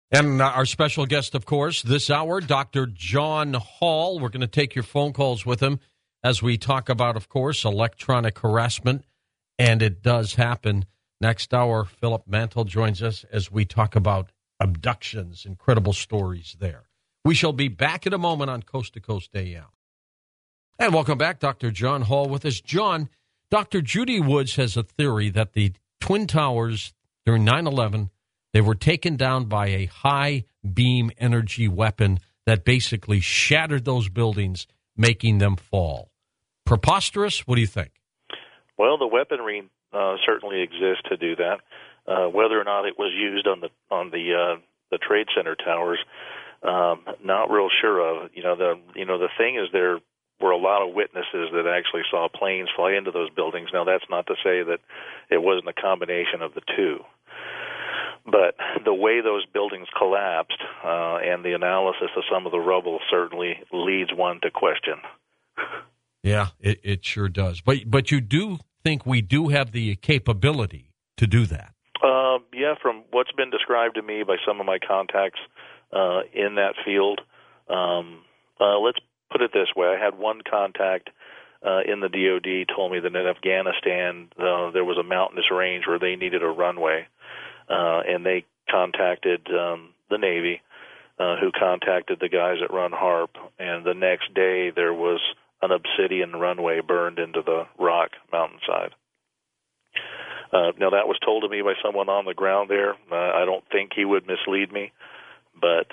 And our special guest, of course, this hour, Dr. John Hall. We're going to take your phone calls with him as we talk about, of course, electronic harassment. And it does happen. Next hour, Philip Mantle joins us as we talk about abductions, incredible stories there. We shall be back in a moment on Coast to Coast AM. And welcome back, Dr. John Hall with us. John, Dr. Judy Woods has a theory that the Twin Towers during 9/11, they were taken down by a high beam energy weapon that basically shattered those buildings, making them fall. Preposterous? What do you think? Well, the weaponry certainly exists to do that. Whether or not it was used on the Trade Center towers, not real sure of. The thing is, there were a lot of witnesses that actually saw planes fly into those buildings. Now, that's not to say that it wasn't a combination of the two. But the way those buildings collapsed and the analysis of some of the rubble certainly leads one to question. Yeah, it sure does. But you do think we do have the capability to do that? Yeah, from what's been described to me by some of my contacts in that field, let's put it this way. I had one contact in the DOD told me that in Afghanistan there was a mountainous range where they needed a runway. And they contacted the Navy, who contacted the guys at Run Harp, and the next day there was an obsidian runway burned into the rock mountainside. Now, that was told to me by someone on the ground there. I don't think he would mislead me, but,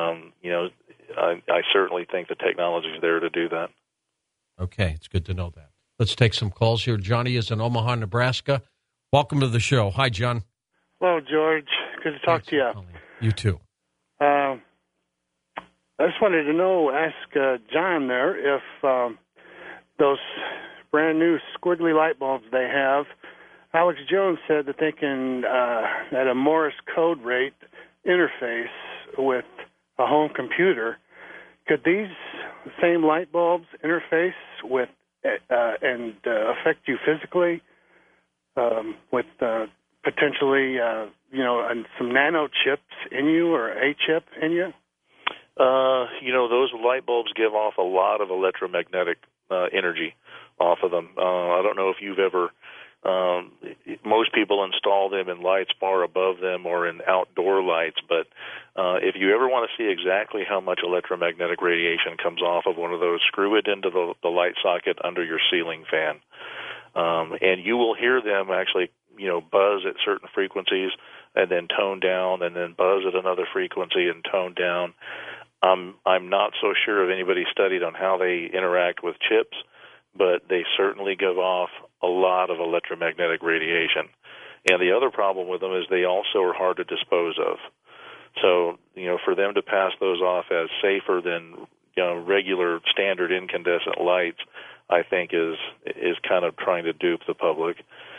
I certainly think the technology is there to do that. Okay, it's good to know that. Let's take some calls here. Johnny is in Omaha, Nebraska. Welcome to the show. Hi, John. Hello, George. Good to talk to you. You too. I just wanted to ask John there if those brand new squiggly light bulbs they have, Alex Jones said that they can, at a Morse code rate, interface with a home computer. Could these same light bulbs interface with and affect you physically with potentially, some nano chips in you or a chip in you? Those light bulbs give off a lot of electromagnetic energy off of them. I don't know if you've ever, most people install them in lights far above them or in outdoor lights, but if you ever want to see exactly how much electromagnetic radiation comes off of one of those, screw it into the light socket under your ceiling fan. And you will hear them actually buzz at certain frequencies and then tone down and then buzz at another frequency and tone down. I'm not so sure if anybody studied on how they interact with chips, but they certainly give off a lot of electromagnetic radiation. And the other problem with them is they also are hard to dispose of. So, for them to pass those off as safer than regular standard incandescent lights, I think is kind of trying to dupe the public.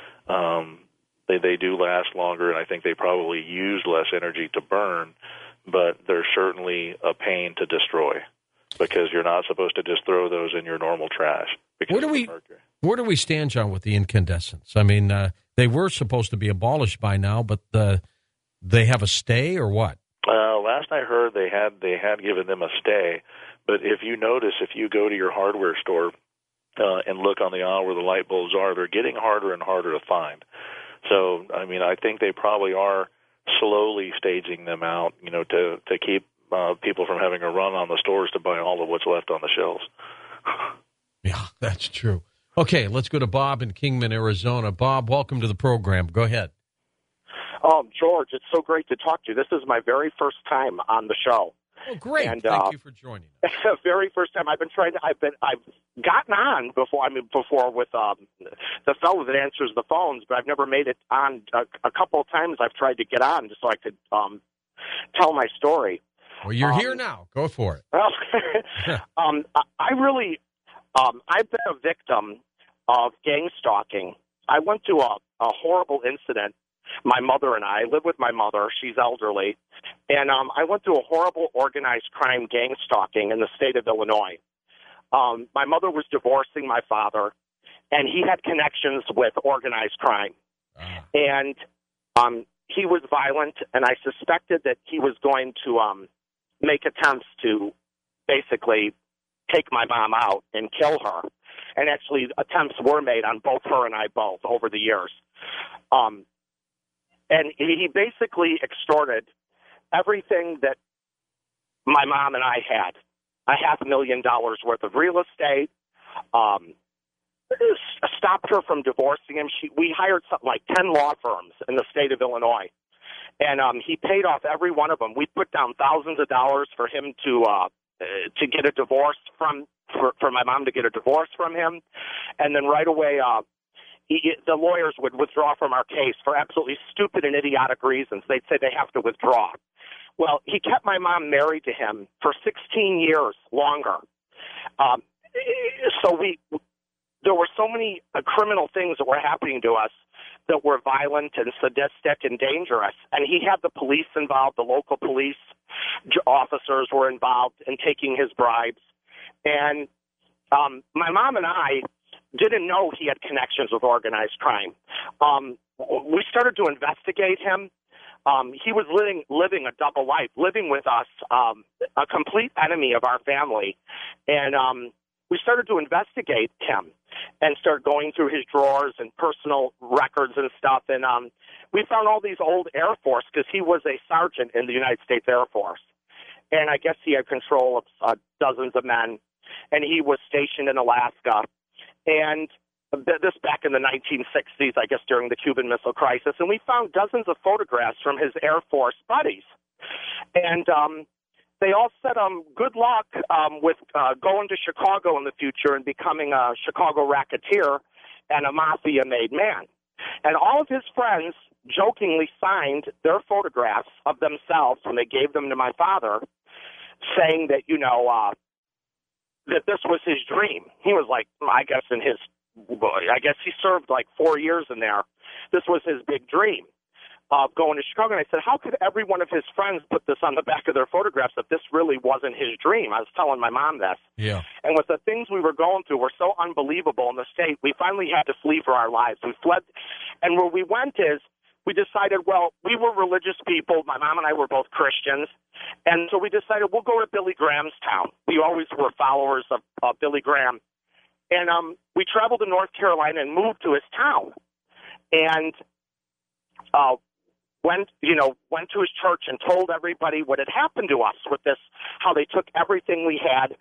They do last longer, and I think they probably use less energy to burn, but they're certainly a pain to destroy because you're not supposed to just throw those in your normal trash. Where do we stand, John, with the incandescents? I mean, they were supposed to be abolished by now, but they have a stay or what? Last I heard, they had given them a stay, but if you notice, if you go to your hardware store and look on the aisle where the light bulbs are, they're getting harder and harder to find. So, I think they probably are slowly staging them out, to keep people from having a run on the stores to buy all of what's left on the shelves. Yeah, that's true. Okay, let's go to Bob in Kingman, Arizona. Bob, welcome to the program. Go ahead. George, it's so great to talk to you. This is my very first time on the show. Oh, great! And, thank you for joining us. Very first time. I've gotten on before with the fellow that answers the phones, but I've never made it on. A couple of times I've tried to get on just so I could tell my story. Well, you're here now. Go for it. Well, I've been a victim of gang stalking. I went to a horrible incident. My mother and I live with my mother. She's elderly. And I went through a horrible organized crime gang stalking in the state of Illinois. My mother was divorcing my father, and he had connections with organized crime. And he was violent, and I suspected that he was going to make attempts to basically take my mom out and kill her. And actually, attempts were made on both her and I both over the years. And he basically extorted everything that my mom and I had. $500,000 worth of real estate, stopped her from divorcing him. We hired something like 10 law firms in the state of Illinois, and he paid off every one of them. We put down thousands of dollars for him to get a divorce for my mom to get a divorce from him, and then right away the lawyers would withdraw from our case for absolutely stupid and idiotic reasons. They'd say they have to withdraw. Well, he kept my mom married to him for 16 years longer. So there were so many criminal things that were happening to us that were violent and sadistic and dangerous. And he had the police involved. The local police officers were involved in taking his bribes. And my mom and I didn't know he had connections with organized crime. We started to investigate him. He was living a double life, living with us, a complete enemy of our family. And we started to investigate him and start going through his drawers and personal records and stuff. And we found all these old Air Force, because he was a sergeant in the United States Air Force. And I guess he had control of dozens of men. And he was stationed in Alaska. And this back in the 1960s, I guess, during the Cuban Missile Crisis. And we found dozens of photographs from his Air Force buddies. And they all said, good luck with going to Chicago in the future and becoming a Chicago racketeer and a mafia-made man. And all of his friends jokingly signed their photographs of themselves when they gave them to my father, saying that, that this was his dream. He was like, I guess he served like 4 years in there. This was his big dream of going to Chicago. And I said, how could every one of his friends put this on the back of their photographs if this really wasn't his dream? I was telling my mom this. Yeah. And with the things we were going through were so unbelievable in the state, we finally had to flee for our lives. We fled. And where we went is, we decided, well, we were religious people. My mom and I were both Christians. And so we decided we'll go to Billy Graham's town. We always were followers of Billy Graham. And we traveled to North Carolina and moved to his town. And went to his church and told everybody what had happened to us with this, how they took everything we had.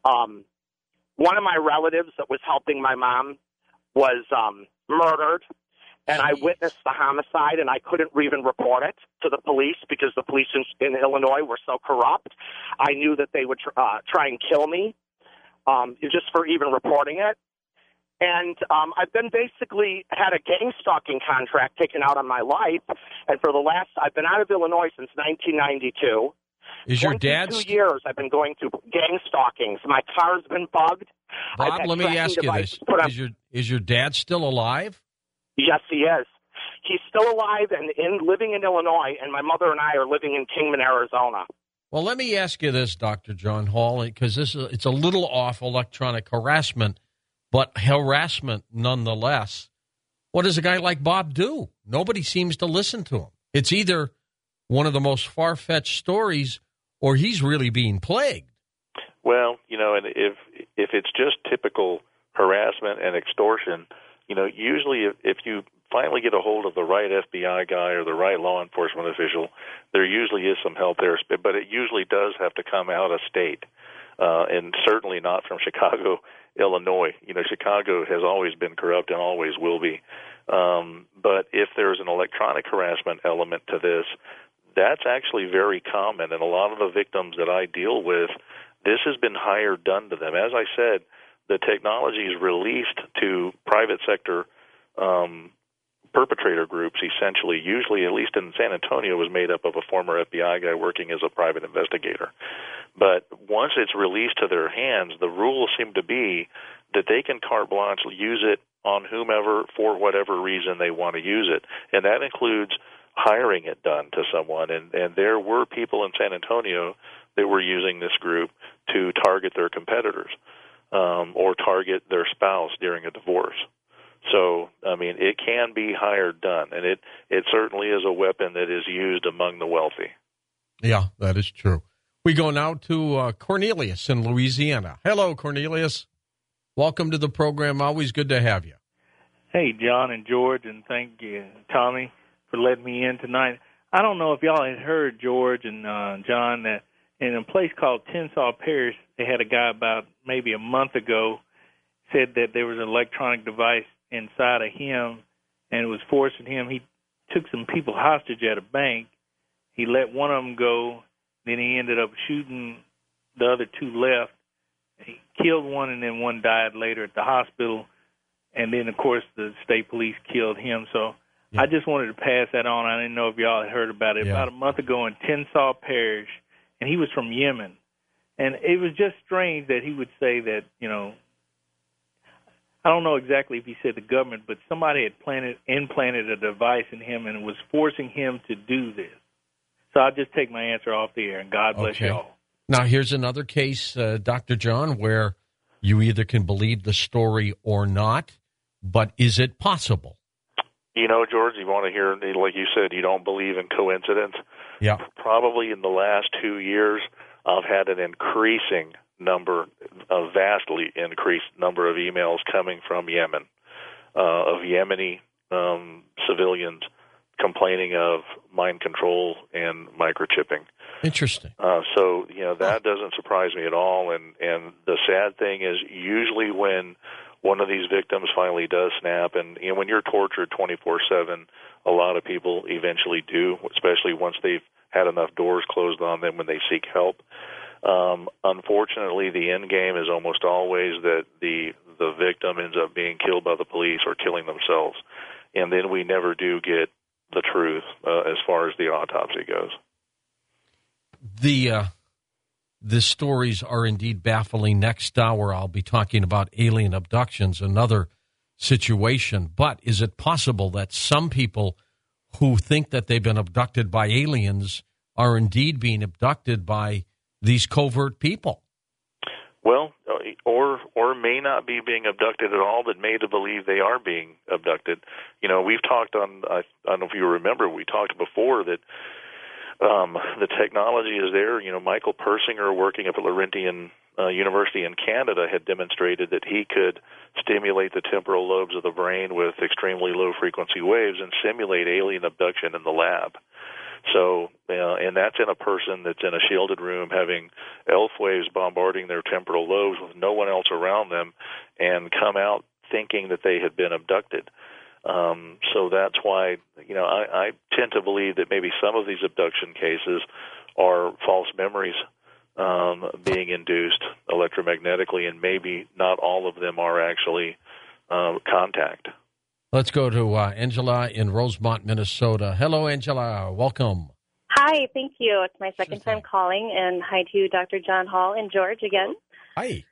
One of my relatives that was helping my mom was murdered. And I witnessed the homicide, and I couldn't even report it to the police because the police in Illinois were so corrupt. I knew that they would try and kill me just for even reporting it. And I've been basically had a gang stalking contract taken out on my life. And I've been out of Illinois since 1992. Is your dad 2 years I've been going through gang stalkings. My car's been bugged. Bob, let me ask you this. Is your dad still alive? Yes, he is. He's still alive and living in Illinois, and my mother and I are living in Kingman, Arizona. Well, let me ask you this, Dr. John Hall, because it's a little off electronic harassment, but harassment nonetheless. What does a guy like Bob do? Nobody seems to listen to him. It's either one of the most far-fetched stories or he's really being plagued. Well, and if it's just typical harassment and extortion, usually if you finally get a hold of the right FBI guy or the right law enforcement official, there usually is some help there, but it usually does have to come out of state, and certainly not from Chicago, Illinois. Chicago has always been corrupt and always will be. But if there's an electronic harassment element to this, that's actually very common, and a lot of the victims that I deal with, this has been done to them. As I said, the technology is released to private sector perpetrator groups, essentially. Usually, at least in San Antonio, was made up of a former FBI guy working as a private investigator. But once it's released to their hands, the rules seem to be that they can carte blanche use it on whomever for whatever reason they want to use it. And that includes hiring it done to someone. And there were people in San Antonio that were using this group to target their competitors or target their spouse during a divorce. So, I mean, it can be hired done, and it certainly is a weapon that is used among the wealthy. Yeah, that is true. We go now to Cornelius in Louisiana. Hello, Cornelius. Welcome to the program. Always good to have you. Hey, John and George, and thank you, Tommy, for letting me in tonight. I don't know if y'all had heard, George and John, that in a place called Tensas Parish, they had a guy about maybe a month ago said that there was an electronic device inside of him, and it was forcing him. He took some people hostage at a bank. He let one of them go. Then he ended up shooting the other two left. He killed one, and then one died later at the hospital. And then, of course, the state police killed him. So I just wanted to pass that on. I didn't know if y'all had heard about it. About a month ago in Tensas Parish, and he was from Yemen. And it was just strange that he would say that, you know, I don't know exactly if he said the government, but somebody had implanted a device in him and was forcing him to do this. So I'll just take my answer off the air, and God bless y'all. Now, here's another case, Dr. John, where you either can believe the story or not, but is it possible? You know, George, you want to hear, like you said, you don't believe in coincidence. Yeah. Probably in the last 2 years, I've had an increasing number, a vastly increased number of emails coming from Yemen, of Yemeni civilians complaining of mind control and microchipping. Interesting. So, you know, that doesn't surprise me at all. And the sad thing is usually when one of these victims finally does snap, and you know, when you're tortured 24/7, a lot of people eventually do, especially once they've had enough doors closed on them when they seek help. Unfortunately, the end game is almost always that the victim ends up being killed by the police or killing themselves. And then we never do get the truth as far as the autopsy goes. The stories are indeed baffling. Next hour, I'll be talking about alien abductions, another situation. But is it possible that some people who think that they've been abducted by aliens are indeed being abducted by these covert people? Well, or may not be being abducted at all, but made to believe they are being abducted. You know, we've talked on, I don't know if you remember, we talked before that the technology is there. You know, Michael Persinger, working up at Laurentian University in Canada, had demonstrated that he could stimulate the temporal lobes of the brain with extremely low-frequency waves and simulate alien abduction in the lab. So, and that's in a person that's in a shielded room having ELF waves bombarding their temporal lobes with no one else around them, and come out thinking that they had been abducted. So that's why, you know, I tend to believe that maybe some of these abduction cases are false memories being induced electromagnetically, and maybe not all of them are actually contact. Let's go to Angela in Rosemont, Minnesota. Hello, Angela. Welcome. Hi, thank you. It's my second time calling, and hi to Dr. John Hall and George again. Hi.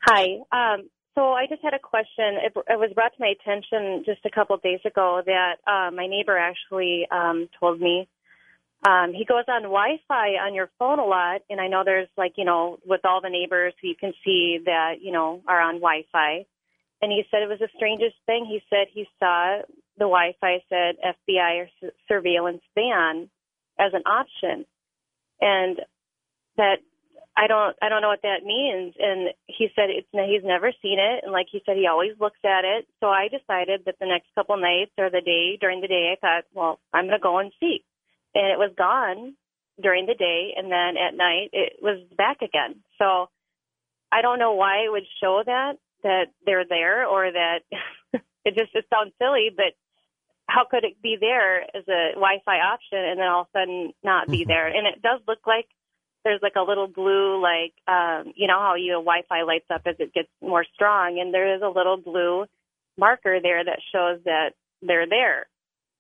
Hi. So I just had a question. It was brought to my attention just a couple of days ago that my neighbor actually told me he goes on Wi-Fi on your phone a lot, and I know there's, like, you know, with all the neighbors who you can see that, you know, are on Wi-Fi. And he said it was the strangest thing. He said he saw the Wi-Fi said FBI or surveillance ban as an option, and that I don't know what that means. And he said he's never seen it, and like he said, he always looks at it. So I decided that the next couple nights or during the day, I thought, well, I'm going to go and see. And it was gone during the day, and then at night it was back again. So I don't know why it would show that they're there, or that it sounds silly, but how could it be there as a Wi-Fi option and then all of a sudden not be there? And it does look like there's like a little blue, like, you know how Wi-Fi lights up as it gets more strong, and there is a little blue marker there that shows that they're there.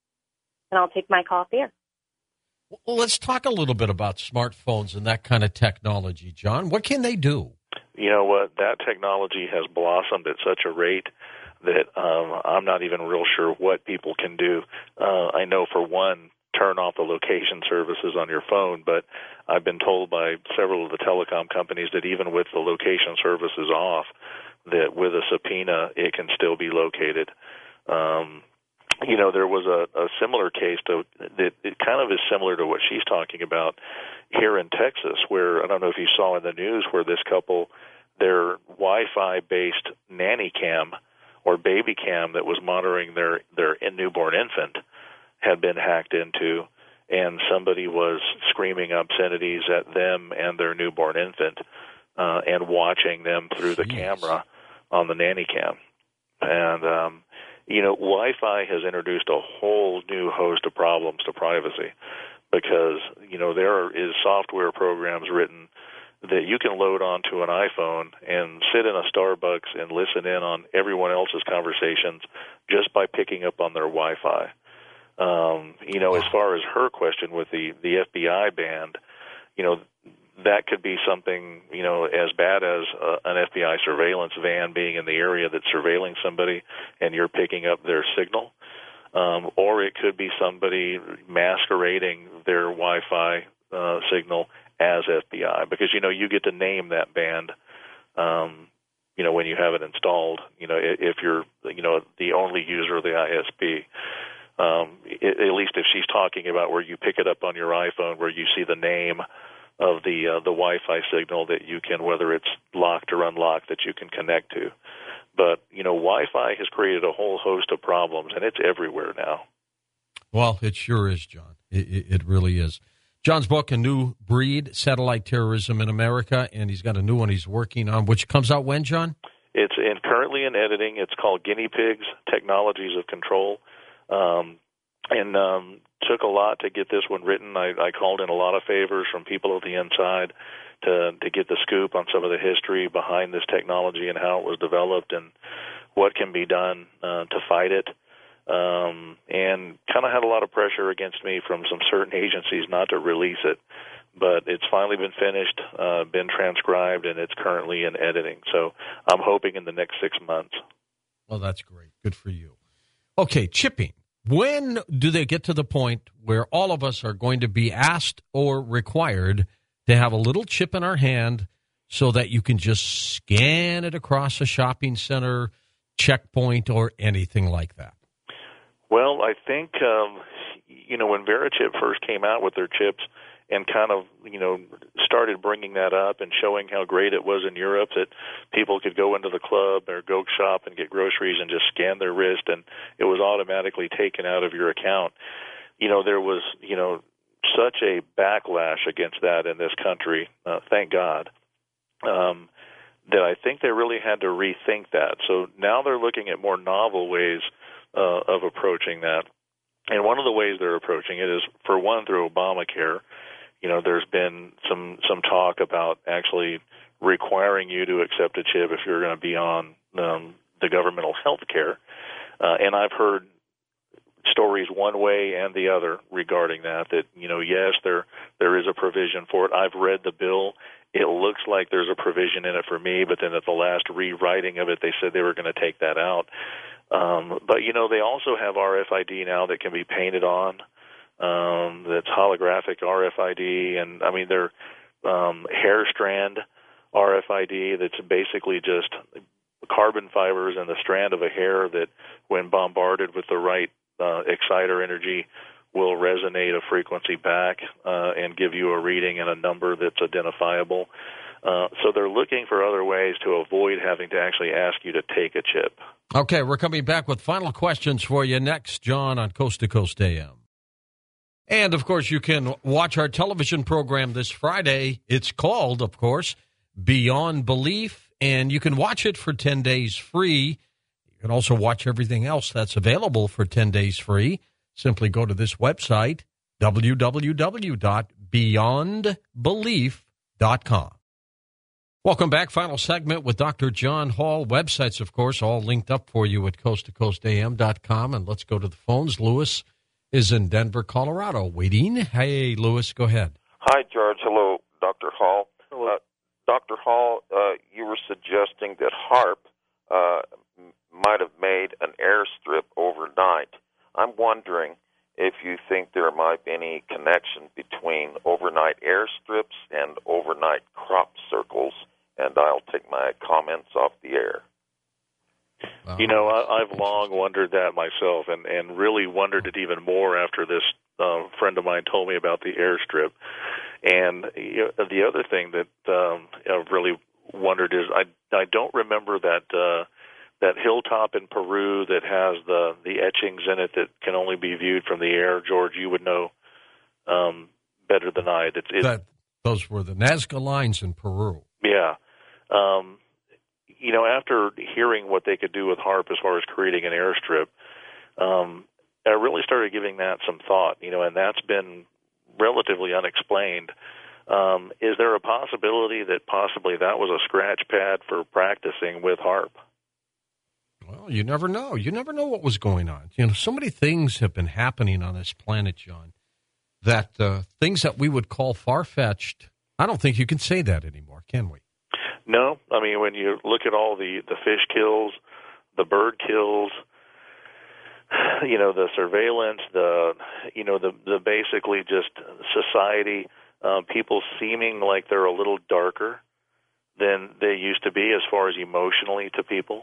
And I'll take my call here. Well, let's talk a little bit about smartphones and that kind of technology, John. What can they do? You know what? That technology has blossomed at such a rate that I'm not even real sure what people can do. I know, for one, turn off the location services on your phone, but I've been told by several of the telecom companies that even with the location services off, that with a subpoena, it can still be located. There was a similar case that it kind of is similar to what she's talking about here in Texas, where I don't know if you saw in the news where this couple, their Wi-Fi based nanny cam or baby cam that was monitoring their newborn infant had been hacked into, and somebody was screaming obscenities at them and their newborn infant and watching them through the camera on the nanny cam. And Wi-Fi has introduced a whole new host of problems to privacy because, there is software programs written that you can load onto an iPhone and sit in a Starbucks and listen in on everyone else's conversations just by picking up on their Wi-Fi. As far as her question with the FBI band, that could be something, as bad as an FBI surveillance van being in the area that's surveilling somebody and you're picking up their signal. Or it could be somebody masquerading their Wi-Fi signal as FBI, because, you get to name that band, when you have it installed, if you're, the only user of the ISP. At least if she's talking about where you pick it up on your iPhone, where you see the name of the Wi-Fi signal that you can, whether it's locked or unlocked, that you can connect to. But, Wi-Fi has created a whole host of problems, and it's everywhere now. Well, it sure is, John. It really is. John's book, A New Breed, Satellite Terrorism in America, and he's got a new one he's working on, which comes out when, John? It's currently in editing. It's called Guinea Pigs, Technologies of Control. Took a lot to get this one written. I called in a lot of favors from people at the inside to get the scoop on some of the history behind this technology and how it was developed and what can be done to fight it. And kind of had a lot of pressure against me from some certain agencies not to release it. But it's finally been finished, been transcribed, and it's currently in editing. So I'm hoping in the next 6 months. Well, that's great. Good for you. Okay, chipping. When do they get to the point where all of us are going to be asked or required to have a little chip in our hand so that you can just scan it across a shopping center, checkpoint, or anything like that? Well, I think, when Verichip first came out with their chips and kind of, started bringing that up and showing how great it was in Europe, that people could go into the club or go shop and get groceries and just scan their wrist and it was automatically taken out of your account. There was, such a backlash against that in this country, thank God, that I think they really had to rethink that. So now they're looking at more novel ways of approaching that. And one of the ways they're approaching it is, for one, through Obamacare. There's been some talk about actually requiring you to accept a chip if you're going to be on the governmental health care. And I've heard stories one way and the other regarding that, yes, there is a provision for it. I've read the bill. It looks like there's a provision in it for me, but then at the last rewriting of it, they said they were going to take that out. But, they also have RFID now that can be painted on. That's holographic RFID, and they're hair strand RFID that's basically just carbon fibers in the strand of a hair that, when bombarded with the right exciter energy, will resonate a frequency back and give you a reading and a number that's identifiable. So they're looking for other ways to avoid having to actually ask you to take a chip. Okay, we're coming back with final questions for you next, John, on Coast to Coast AM. And, of course, you can watch our television program this Friday. It's called, of course, Beyond Belief, and you can watch it for 10 days free. You can also watch everything else that's available for 10 days free. Simply go to this website, www.beyondbelief.com. Welcome back. Final segment with Dr. John Hall. Websites, of course, all linked up for you at coasttocoastam.com. And let's go to the phones. Lewis is in Denver, Colorado, waiting. Hey, Lewis, go ahead. Hi, George. Hello, Dr. Hall. Hello. Dr. Hall, you were suggesting that HAARP might have made an airstrip overnight. I'm wondering if you think there might be any connection between overnight airstrips and overnight crop circles, and I'll take my comments off the air. I've long wondered that myself, and really wondered it even more after this friend of mine told me about the airstrip. And the other thing that I've really wondered is I don't remember that hilltop in Peru that has the etchings in it that can only be viewed from the air. George, you would know better than I. Those were the Nazca lines in Peru. Yeah. After hearing what they could do with HAARP as far as creating an airstrip, I really started giving that some thought, and that's been relatively unexplained. Is there a possibility that possibly that was a scratch pad for practicing with HAARP? Well, you never know. You never know what was going on. So many things have been happening on this planet, John, that things that we would call far-fetched, I don't think you can say that anymore, can we? No. I mean, when you look at all the fish kills, the bird kills, the surveillance, the basically just society, people seeming like they're a little darker than they used to be as far as emotionally to people.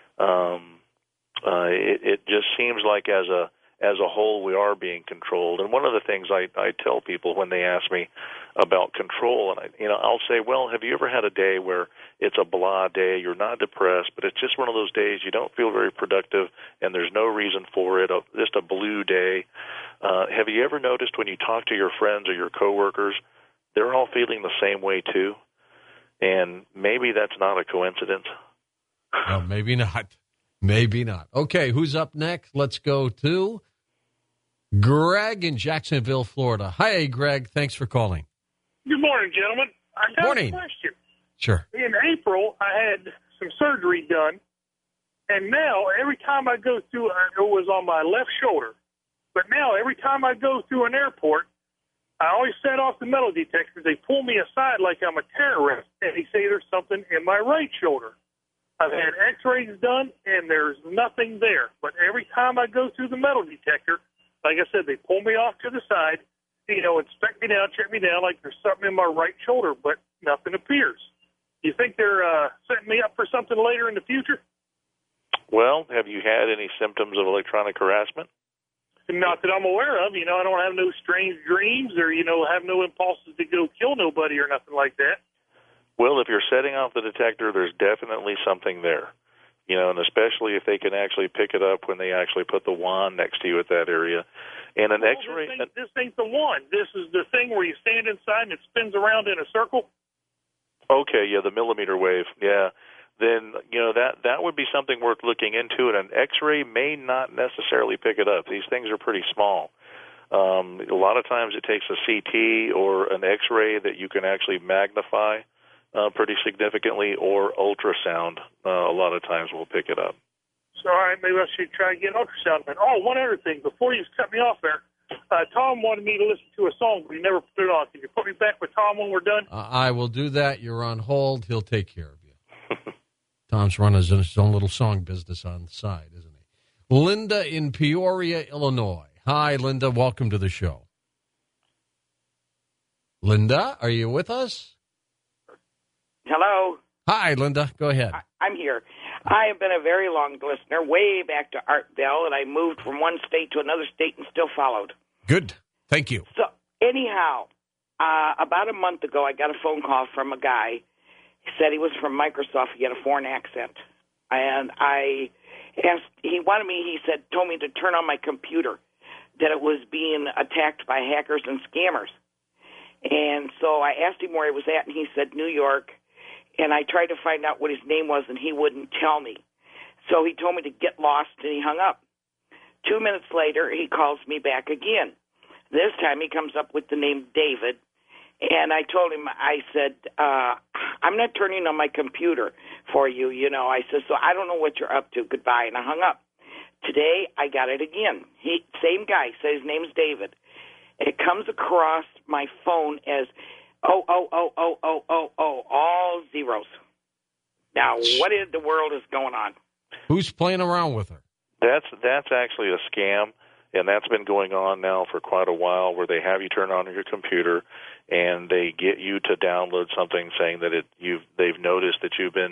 It just seems like as a whole we are being controlled. And one of the things I tell people when they ask me about control, and I'll say, well, have you ever had a day where it's a blah day, you're not depressed, but it's just one of those days you don't feel very productive and there's no reason for it, just a blue day? Have you ever noticed when you talk to your friends or your coworkers, they're all feeling the same way too? And maybe that's not a coincidence. No, maybe not. Maybe not. Okay, who's up next? Let's go to Greg in Jacksonville, Florida. Hi, Greg. Thanks for calling. Good morning, gentlemen. I got Morning. a question. Sure. In April, I had some surgery done, and now every time I go through, it was on my left shoulder, but now every time I go through an airport, I always set off the metal detectors. They pull me aside like I'm a terrorist, and they say there's something in my right shoulder. I've had x-rays done, and there's nothing there. But every time I go through the metal detector, like I said, they pull me off to the side, inspect me down, check me down like there's something in my right shoulder, but nothing appears. Do you think they're setting me up for something later in the future? Well, have you had any symptoms of electronic harassment? Not that I'm aware of. I don't have no strange dreams or, have no impulses to go kill nobody or nothing like that. Well, if you're setting off the detector, there's definitely something there. And especially if they can actually pick it up when they actually put the wand next to you at that area. And an X-ray... This ain't the wand. This is the thing where you stand inside and it spins around in a circle. Okay, yeah, the millimeter wave, yeah. Then, that would be something worth looking into, and an X-ray may not necessarily pick it up. These things are pretty small. A lot of times it takes a CT or an X-ray that you can actually magnify pretty significantly, or ultrasound a lot of times will pick it up. So, all right, maybe I should try and get ultrasound. Oh, one other thing. Before you cut me off there, Tom wanted me to listen to a song, but he never put it on. Can you put me back with Tom when we're done? I will do that. You're on hold. He'll take care of you. Tom's running his own little song business on the side, isn't he? Linda in Peoria, Illinois. Hi, Linda. Welcome to the show. Linda, are you with us? Hello. Hi, Linda. Go ahead. I'm here. I have been a very long listener, way back to Art Bell, and I moved from one state to another state and still followed. Good. Thank you. So, anyhow, about a month ago, I got a phone call from a guy. He said he was from Microsoft. He had a foreign accent. And I asked, told me to turn on my computer, that it was being attacked by hackers and scammers. And so I asked him where he was at, and he said New York. And I tried to find out what his name was, and he wouldn't tell me. So he told me to get lost, and he hung up. 2 minutes later, he calls me back again. This time he comes up with the name David. And I told him, I said, I'm not turning on my computer for you, I said, so I don't know what you're up to. Goodbye. And I hung up. Today, I got it again. Same guy, said his name's David. It comes across my phone as all zeros. Now, what in the world is going on? Who's playing around with her? That's actually a scam, and that's been going on now for quite a while, where they have you turn on your computer and they get you to download something saying that they've noticed that you've been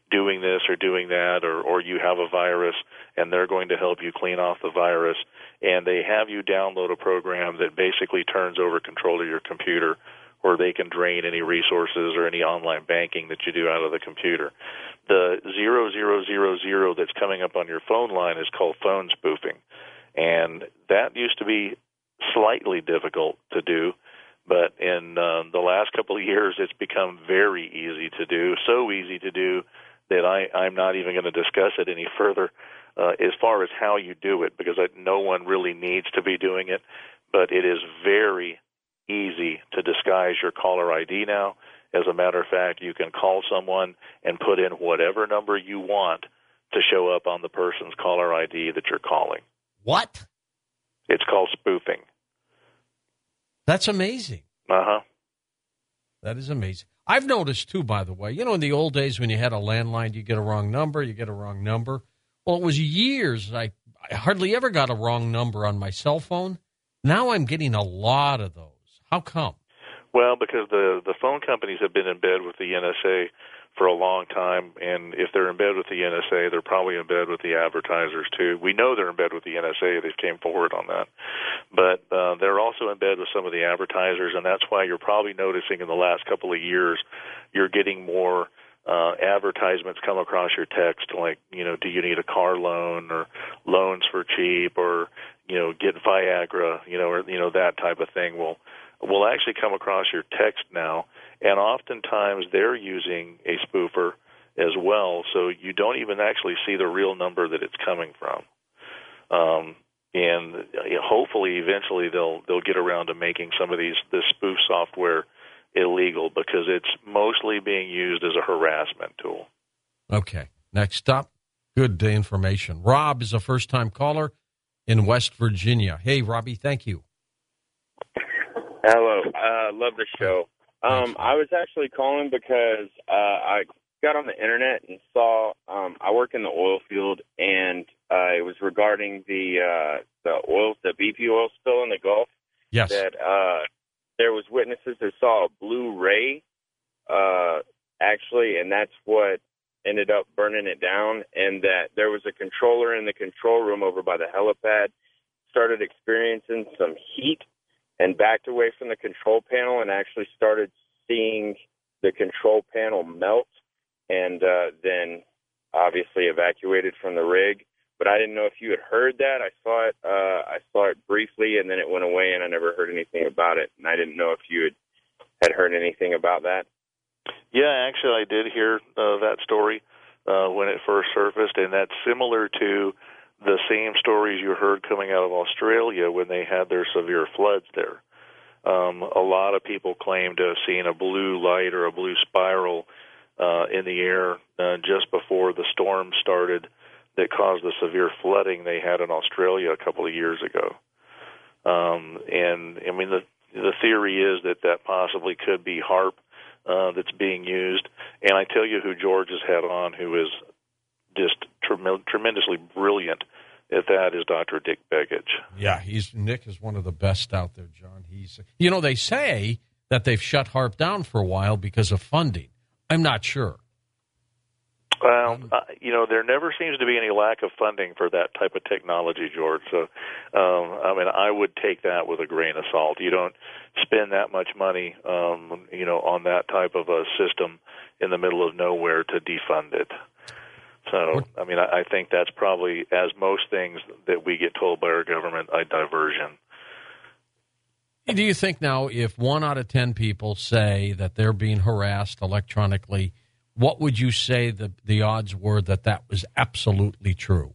doing this or doing that, or you have a virus, and they're going to help you clean off the virus. And they have you download a program that basically turns over control of your computer, where they can drain any resources or any online banking that you do out of the computer. The 0000 that's coming up on your phone line is called phone spoofing, and that used to be slightly difficult to do, but in the last couple of years it's become very easy to do, so easy to do that I'm not even going to discuss it any further as far as how you do it, because no one really needs to be doing it, but it is very easy to disguise your caller ID now. As a matter of fact, you can call someone and put in whatever number you want to show up on the person's caller ID that you're calling. What? It's called spoofing. That's amazing. Uh-huh. That is amazing. I've noticed, too, by the way, in the old days when you had a landline, you get a wrong number, Well, it was years. I hardly ever got a wrong number on my cell phone. Now I'm getting a lot of those. How come? Well, because the phone companies have been in bed with the NSA for a long time, and if they're in bed with the NSA, they're probably in bed with the advertisers, too. We know they're in bed with the NSA. They came forward on that. But they're also in bed with some of the advertisers, and that's why you're probably noticing in the last couple of years you're getting more advertisements come across your text, like, do you need a car loan, or loans for cheap, or, get Viagra, or, that type of thing will actually come across your text now, and oftentimes they're using a spoofer as well, so you don't even actually see the real number that it's coming from. And hopefully, eventually, they'll get around to making some of this spoof software illegal, because it's mostly being used as a harassment tool. Okay. Next up, good information. Rob is a first-time caller in West Virginia. Hey, Robbie, thank you. Hello. Love the show. I was actually calling because I got on the internet and saw I work in the oil field, and it was regarding the BP oil spill in the Gulf. Yes. That there was witnesses that saw a blue ray, actually, and that's what ended up burning it down, and that there was a controller in the control room over by the helipad, started experiencing some heat, and backed away from the control panel and actually started seeing the control panel melt, and then obviously evacuated from the rig. But I didn't know if you had heard that. I saw it briefly, and then it went away, and I never heard anything about it. And I didn't know if you had heard anything about that. Yeah, actually, I did hear that story when it first surfaced, and that's similar to the same stories you heard coming out of Australia when they had their severe floods there. A lot of people claim to have seen a blue light or a blue spiral in the air just before the storm started that caused the severe flooding they had in Australia a couple of years ago. And, I mean, the theory is that possibly could be HAARP that's being used. And I tell you who George has had on, who is just tremendously brilliant at that, is Dr. Dick Begich. Yeah, Nick is one of the best out there, John. They say that they've shut HAARP down for a while because of funding. I'm not sure. Well, there never seems to be any lack of funding for that type of technology, George. So, I would take that with a grain of salt. You don't spend that much money, on that type of a system in the middle of nowhere to defund it. So, I think that's probably, as most things that we get told by our government, a diversion. Do you think now if 1 out of 10 people say that they're being harassed electronically, what would you say the odds were that was absolutely true?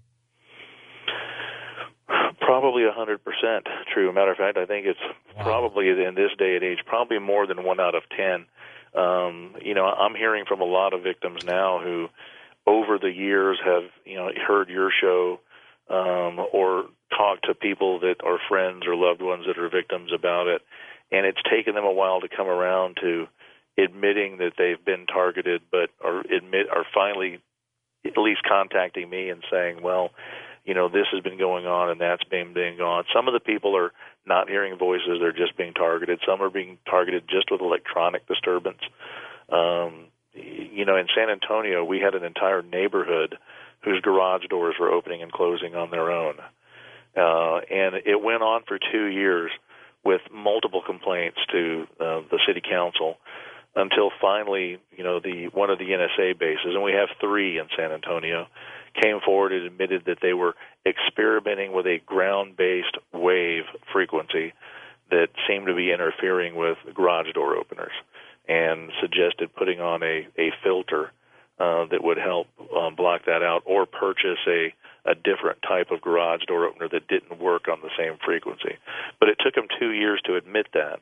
Probably 100% true. Matter of fact, I think it's probably in this day and age, probably more than 1 out of 10. I'm hearing from a lot of victims now who, over the years, have heard your show or talked to people that are friends or loved ones that are victims about it, and it's taken them a while to come around to admitting that they've been targeted, but are finally at least contacting me and saying, well, this has been going on and that's been going on. Some of the people are not hearing voices, they're just being targeted. Some are being targeted just with electronic disturbance. in San Antonio, we had an entire neighborhood whose garage doors were opening and closing on their own. And it went on for 2 years with multiple complaints to the city council until finally, one of the NSA bases, and we have 3 in San Antonio, came forward and admitted that they were experimenting with a ground-based wave frequency that seemed to be interfering with garage door openers, and suggested putting on a filter that would help block that out, or purchase a different type of garage door opener that didn't work on the same frequency. But it took them 2 years to admit that.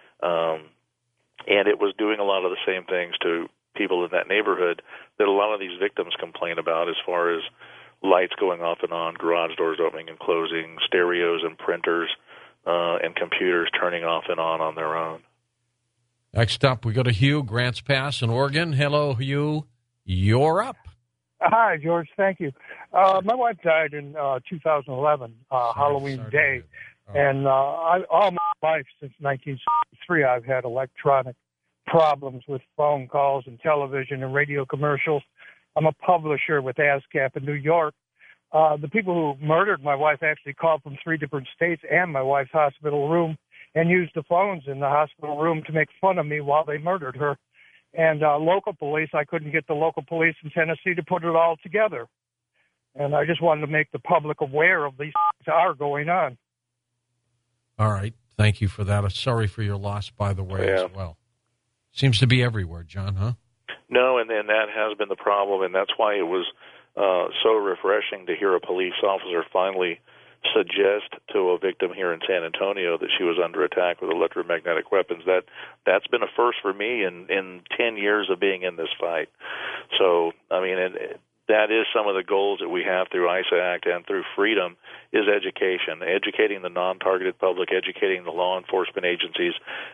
And it was doing a lot of the same things to people in that neighborhood that a lot of these victims complain about, as far as lights going off and on, garage doors opening and closing, stereos and printers and computers turning off and on their own. Next up, we go to Hugh, Grants Pass in Oregon. Hello, Hugh. You're up. Hi, George. Thank you. My wife died in 2011, Halloween Day. And all my life, since 1973, I've had electronic problems with phone calls and television and radio commercials. I'm a publisher with ASCAP in New York. The people who murdered my wife actually called from 3 different states and my wife's hospital room and used the phones in the hospital room to make fun of me while they murdered her. And local police, I couldn't get the local police in Tennessee to put it all together. And I just wanted to make the public aware of these things that are going on. All right. Thank you for that. Sorry for your loss, by the way, as well. Seems to be everywhere, John, huh? No, and that has been the problem, and that's why it was so refreshing to hear a police officer finally suggest to a victim here in San Antonio that she was under attack with electromagnetic weapons. That's been a first for me in 10 years of being in this fight. So, I mean, that is some of the goals that we have through ISAACT and through Freedom, is education, educating the non-targeted public, educating the law enforcement agencies,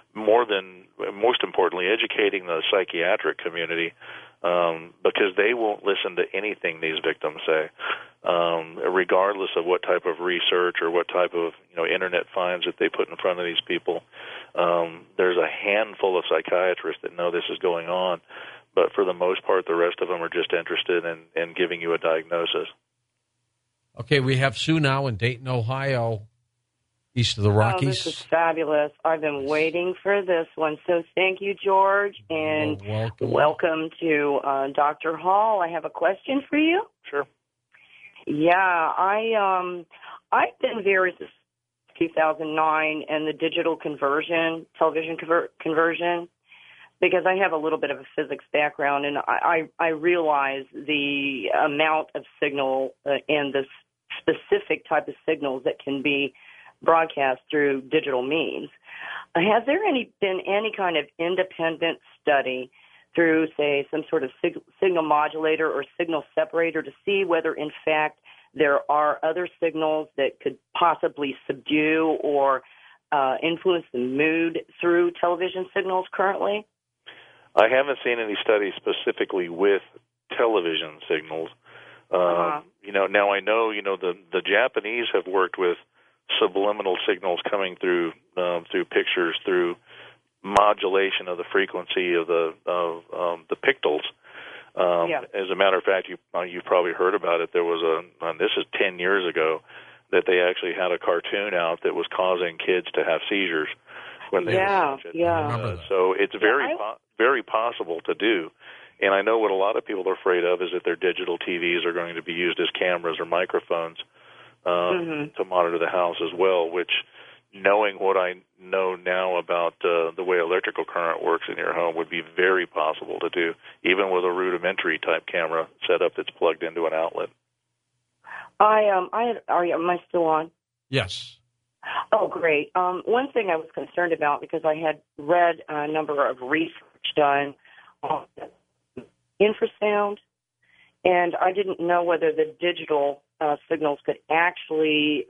most importantly, educating the psychiatric community, because they won't listen to anything these victims say, regardless of what type of research or what type of internet finds that they put in front of these people. There's a handful of psychiatrists that know this is going on, but for the most part, the rest of them are just interested in giving you a diagnosis. Okay, we have Sue now in Dayton, Ohio, east of the Rockies. Oh, this is fabulous. I've been waiting for this one. So thank you, George, and welcome to Dr. Hall. I have a question for you. Sure. Yeah, I've been there since 2009 and the digital conversion, television conversion, because I have a little bit of a physics background, and I realize the amount of signal and the specific type of signals that can be broadcast through digital means. Has there been any kind of independent study through, say, some sort of signal modulator or signal separator to see whether, in fact, there are other signals that could possibly subdue or influence the mood through television signals currently? I haven't seen any studies specifically with television signals. Now I know, the Japanese have worked with subliminal signals coming through pictures, through modulation of the frequency of the pixels. As a matter of fact, you've probably heard about it. There was this is 10 years ago, that they actually had a cartoon out that was causing kids to have seizures when they watch it. So it's very possible to do. And I know what a lot of people are afraid of is that their digital TVs are going to be used as cameras or microphones to monitor the house as well, which, knowing what I know now about the way electrical current works in your home, would be very possible to do, even with a rudimentary type camera setup that's plugged into an outlet. Am I still on? Yes. Oh, great. One thing I was concerned about, because I had read a number of research done on infrasound, and I didn't know whether the digital signals could actually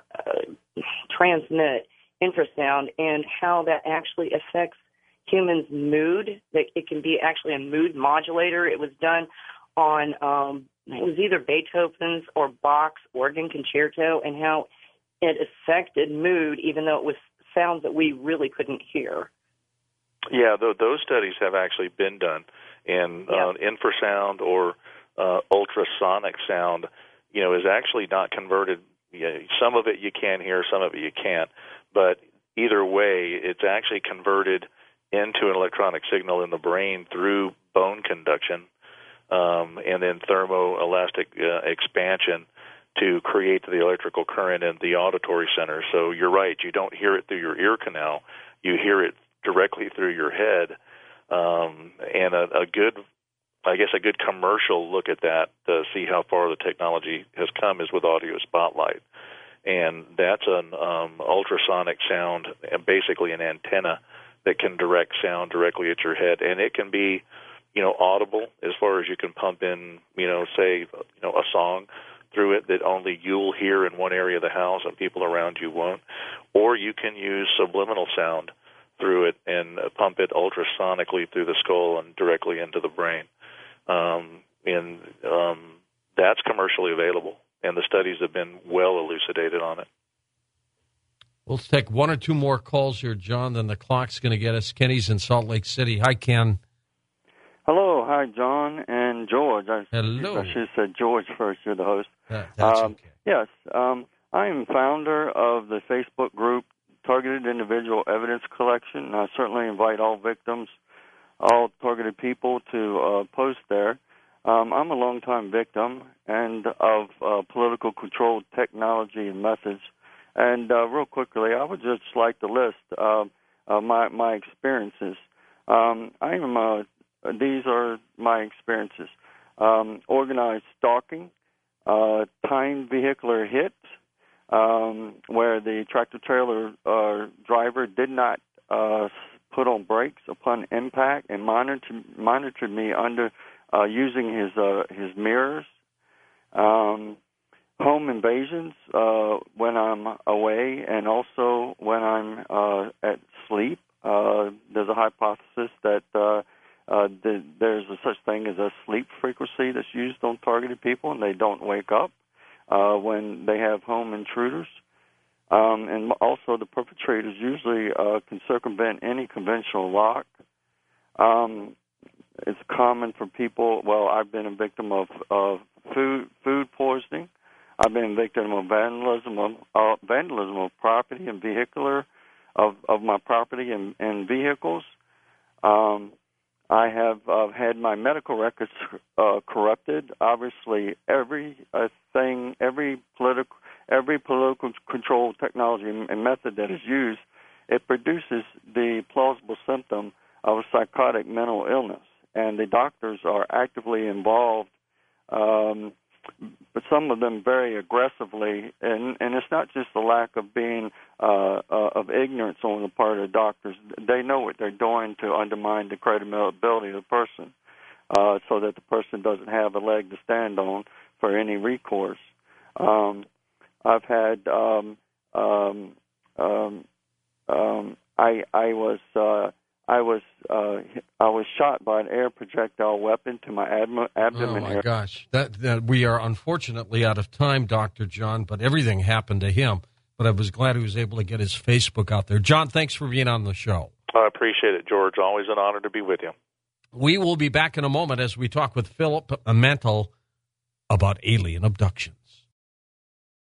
transmit infrasound and how that actually affects humans' mood, that it can be actually a mood modulator. It was done on, it was either Beethoven's or Bach's organ concerto, and how it affected mood, even though it was sounds that we really couldn't hear. Yeah, those studies have actually been done, and infrasound or ultrasonic sound, is actually not converted. Some of it you can hear, some of it you can't, but either way, it's actually converted into an electronic signal in the brain through bone conduction and then thermoelastic expansion to create the electrical current in the auditory center. So you're right, you don't hear it through your ear canal, you hear it directly through your head. And a good commercial look at that to see how far the technology has come is with Audio Spotlight. And that's an ultrasonic sound, and basically an antenna that can direct sound directly at your head. And it can be, audible as far as you can pump in, say, a song through it that only you'll hear in one area of the house and people around you won't. Or you can use subliminal sound through it and pump it ultrasonically through the skull and directly into the brain. And that's commercially available, and the studies have been well elucidated on it. Let's take one or two more calls here, John, then the clock's going to get us. Kenny's in Salt Lake City. Hi, Ken. Hello. Hi, John and George. Hello. I should have said George first. You're the host. That's okay. Yes. I am founder of the Facebook group Targeted Individual Evidence Collection, and I certainly invite all victims, all targeted people to post there. I'm a longtime victim and of political control technology and methods. And real quickly, I would just like to list my experiences. These are my experiences. Organized stalking, timed vehicular hits, where the tractor-trailer driver did not put on brakes upon impact and monitored me under using his mirrors. Home invasions when I'm away and also when I'm at sleep. There's a hypothesis that there's such thing as a sleep frequency that's used on targeted people, and they don't wake up when they have home intruders. And also the perpetrators usually can circumvent any conventional lock. It's common for people, I've been a victim of food poisoning. I've been a victim of vandalism of property and vehicular, of my property and vehicles. I have had my medical records corrupted. Obviously, every political control technology and method that is used, it produces the plausible symptom of a psychotic mental illness, and the doctors are actively involved. But some of them very aggressively, and it's not just the lack of being of ignorance on the part of the doctors. They know what they're doing to undermine the credibility of the person, so that the person doesn't have a leg to stand on for any recourse. I've had I was shot by an air projectile weapon to my abdomen. Oh my gosh! That we are unfortunately out of time, Dr. John. But everything happened to him. But I was glad he was able to get his Facebook out there. John, thanks for being on the show. I appreciate it, George. Always an honor to be with you. We will be back in a moment as we talk with Philip Mantle about alien abduction.